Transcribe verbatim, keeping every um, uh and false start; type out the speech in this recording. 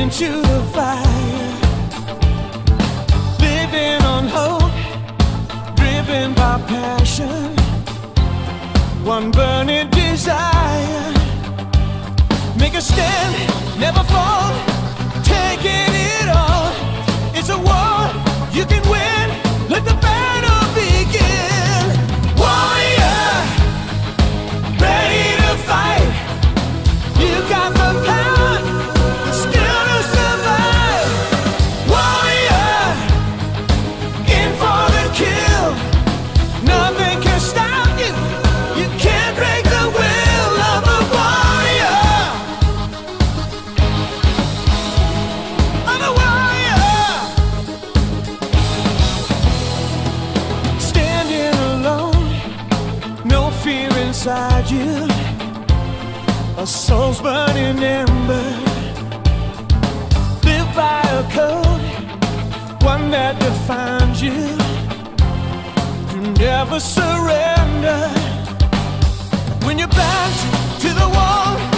into the fire, living on hope, driven by passion, one burning desire. Make a stand, never fall, taking it all. It's a war you can win. Let the battle begin. Warrior, ready to fight. You got the power, skill to survive. Warrior, in for the kill. Nothing can stop you. You can't break the will of a warrior. Of a warrior. Standing alone, no fear inside you. A soul's burning ember. Live by a code, one that defines you. To never surrender. When you're back to the wall,